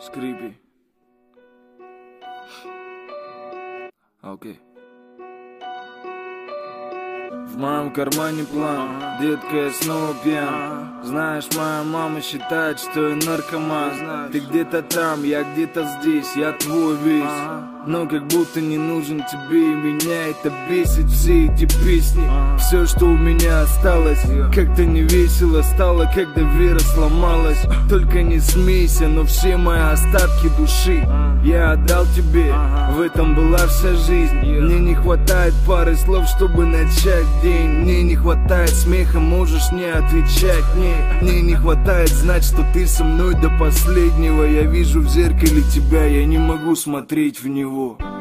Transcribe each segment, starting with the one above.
Скрипи. Окей. В моем кармане план, детка, я снова пьян. Знаешь, моя мама считает, что я наркоман. Ты где-то там, я где-то здесь, я твой весь. Но как будто не нужен тебе, и меня это бесит. Все эти песни, все, что у меня осталось. Как-то не весело стало, когда вера сломалась. Только не смейся, но все мои остатки души я отдал тебе, в этом была вся жизнь. Мне не хватает пары слов, чтобы начать день. Мне не хватает смеха, можешь не отвечать. Мне не хватает знать, что ты со мной до последнего. Я вижу в зеркале тебя, я не могу смотреть в него.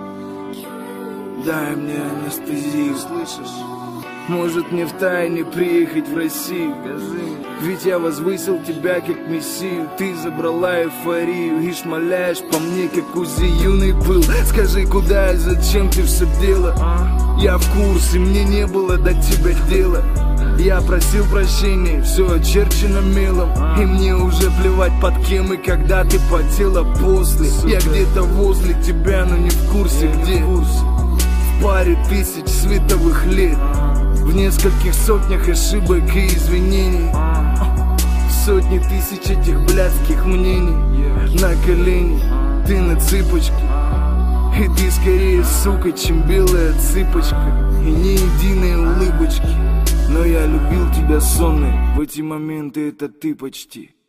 Дай мне анестезию, слышишь? Может мне втайне приехать в Россию? Ведь я возвысил тебя как мессию. Ты забрала эйфорию и шмаляешь по мне, как УЗИ юный был. Скажи, куда и зачем ты все дело? Я в курсе, мне не было до тебя дела. Я просил прощения, все очерчено мелом. И мне уже плевать, под кем и когда ты потела после. Я где-то возле тебя, но не в курсе где. В паре тысяч световых лет, в нескольких сотнях ошибок и извинений, сотни тысяч этих блядских мнений. На колени, ты на цыпочке, и ты скорее сука, чем белая цыпочка. И ни единой улыбочки. Но я любил тебя сонной, в эти моменты это ты почти.